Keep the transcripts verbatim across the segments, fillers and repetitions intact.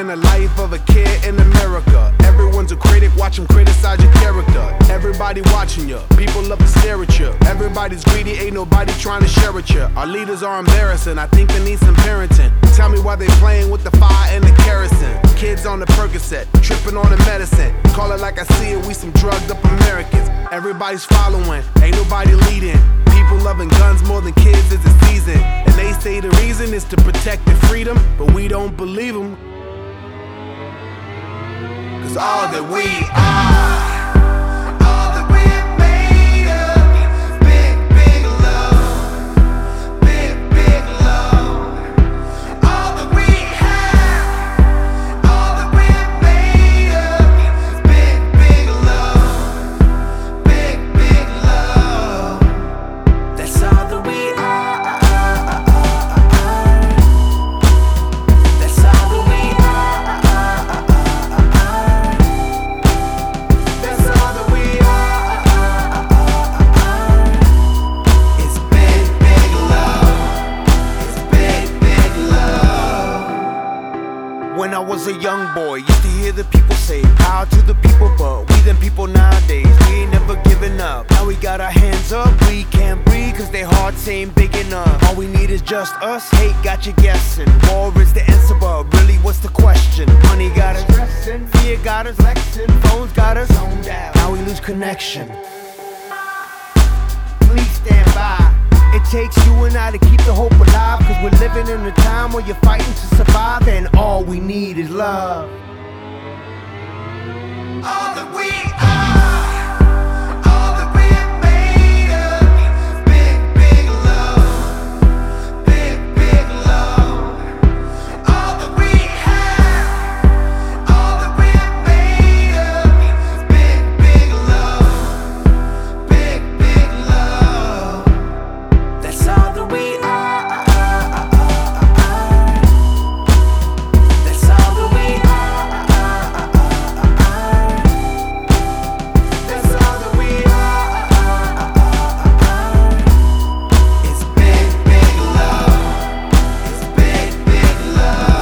and the life of a kid in America. Everyone's a critic, watch them criticize your character. Everybody watching you, people love to stare at you. Everybody's greedy, ain't nobody trying to share with you. Our leaders are embarrassing, I think they need some parenting. Tell me why they playing with the fire and the kerosene. Kids on the Percocet, tripping on the medicine. Call it like I see it, we some drugged up Americans. Everybody's following, ain't nobody leading. People loving guns more than kids is the season. And they say the reason is to protect their freedom, but we don't believe them. Cause all that we are, when I was a young boy, used to hear the people say, power to the people, but we them people nowadays, we ain't never giving up. Now we got our hands up, we can't breathe cause their hearts ain't big enough. All we need is just us, hate got you guessing. War is the answer, but really what's the question? Money got us stressing, fear got us flexing, phones got us zoned out. Now we lose connection. Please stand by. It takes you and I to keep the hope alive, cause we're living in a time where you're fighting to survive, and all we need is love. All that we are, all that we're made of, big, big love, big, big love. All that we have, all that we're made of, big, big love, big, big love. That's all that we are. That's all that we are. That's all that we are. It's big, big love. It's big, big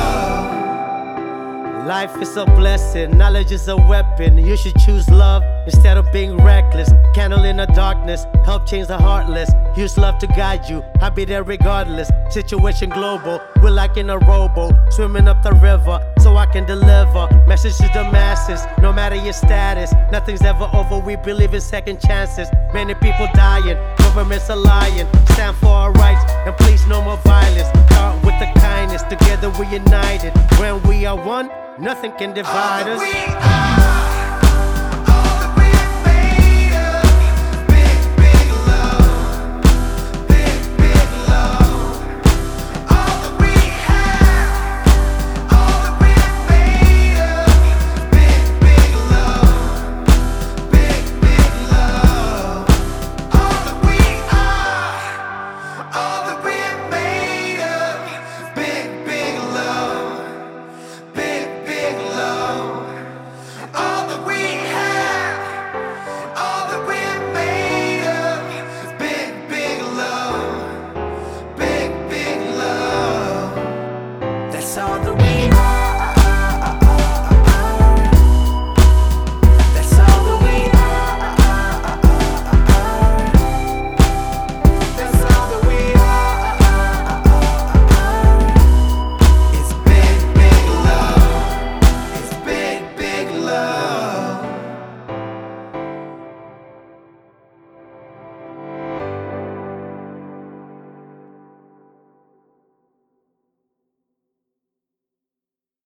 love. Life is a blessing, knowledge is a weapon. You should choose love instead of being reckless. Candle in the darkness, help change the heartless. Use love to guide you, I'll be there regardless. Situation global, we're like in a rowboat, swimming up the river so I can deliver message to the masses. No matter your status, nothing's ever over, we believe in second chances. Many people dying, governments are lying. Stand for our rights and please no more violence. Start with the kindness, together we're united. When we are one, nothing can divide us. We are.